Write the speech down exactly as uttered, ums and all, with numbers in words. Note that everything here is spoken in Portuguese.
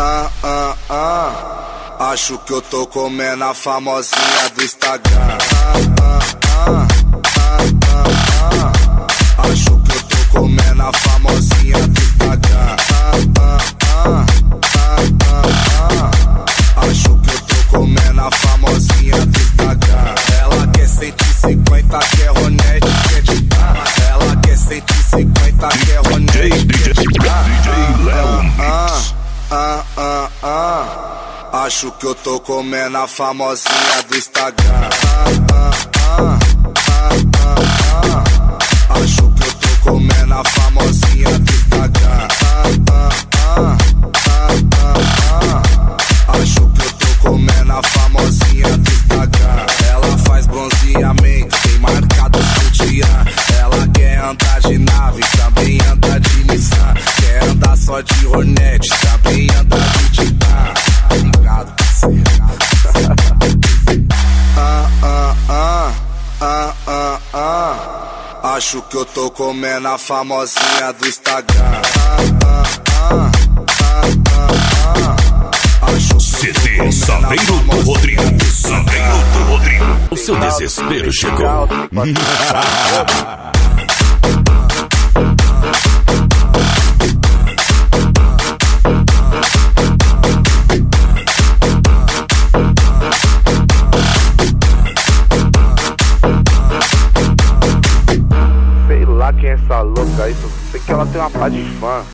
ah, ah, ah. Acho que eu tô comendo a famosinha do Instagram. Ah, ah, ah, ah, ah, ah. Acho que eu tô comendo a famosinha do Instagram. Ah, ah, ah, ah, ah, ah. Acho que eu tô comendo a famosinha do Instagram. Ela quer cento e cinquenta, quer Ronete, quer de barra. Ela quer cento e cinquenta, quer Ronete, quer de barra. D J Léo Mix. Ah, ah, ah. Acho que eu tô comendo a famosinha do Instagram. Ah, ah, ah, ah, ah, ah. Acho que eu tô comendo a famosinha do Instagram. Ah, ah, ah, ah, ah, ah. Acho que eu tô comendo a famosinha do Instagram. Ela faz bronzeamento, tem marcado sutiã. Ela quer andar de nave, também anda de Nissan. Quer andar só de Hornet, também anda de Titan. Ligado, parceiro. Ah, ah, ah, ah, ah, ah. Acho que eu tô comendo a famosinha do Instagram. Ah, ah, ah, ah, ah, ah. Acho que C D Saveiro do Rodrigo. Saveiro do Rodrigo. O seu desespero chegou. Sei lá quem é essa louca aí, só sei que ela tem uma pá de fã.